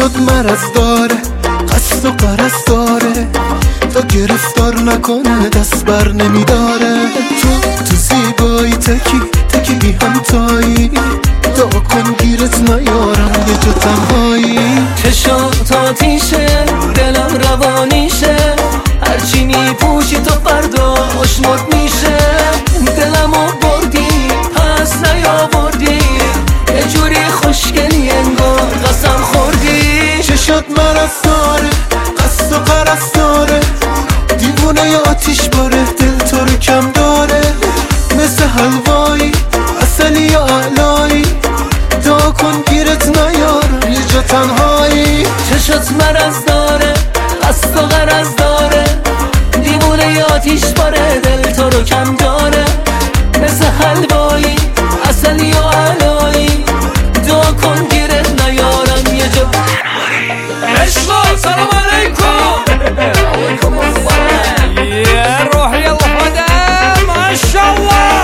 شد مرض داره، قصد و غرض داره، تا گرفتار نکنه دست بر نمیداره. تو زیبایی تکی بی همتایی، دعا کن گیرت نیارم یه جا تنهایی. چشات آتیشه، دلم روانیشه، هرچی میپوشی تو فردا آشمرد میشه. دلمو بردی پس نیاوردی، یه جوری خوشگلی انگار قسم خوردی. چشات مرض داره، قصد و غرض داره، دیوونه ی آتیش باره، دل تو رو کم داره. مثل حلوایی عسلی یا علایی، دعا کن گیرت نیارم یه جا تنهایی. چشات مرض داره، قصد و غرض داره، دیوونه ی آتیش باره، دل تو رو کم داره. مثل حلوایی عسلی و علایی، دعا کن گیرت نیارم یه جا. عشقا سلام علیکم. علیکم السلام. يا روح يلا فدا ما شاء الله.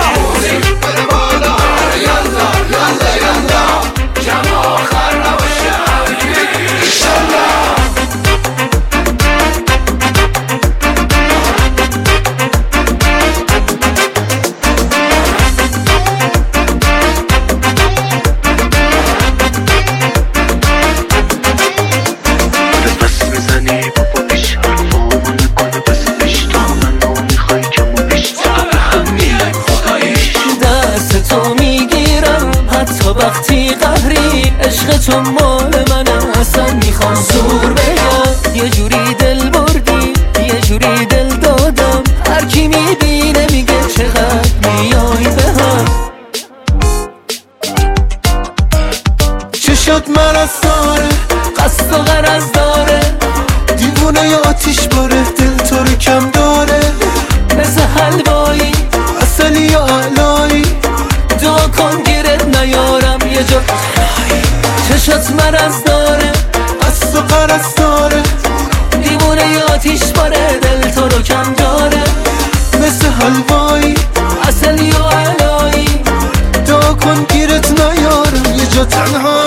وقتی قهری عشق تو مال منه، اصلا میخوام زور بگم. یه جوری دل بردی، یه جوری دل دادم، هر کی میبینه میگه چقدر میای به هم. چشات مرض داره، قصد و غرض داره، دیوونه ی آتیش باره، دل تو رو کم داره. مثل حلوایی عسلی یا علایی، دعا کن گیرت نیارم یه جا. چشات مرض داره، قصد و غرض داره، دیوونه ی آتیش باره، دل تو رو کم داره. مثل حلوایی عسلی و علایی، دعا کن گیرت نیارم یه جا تنهایی.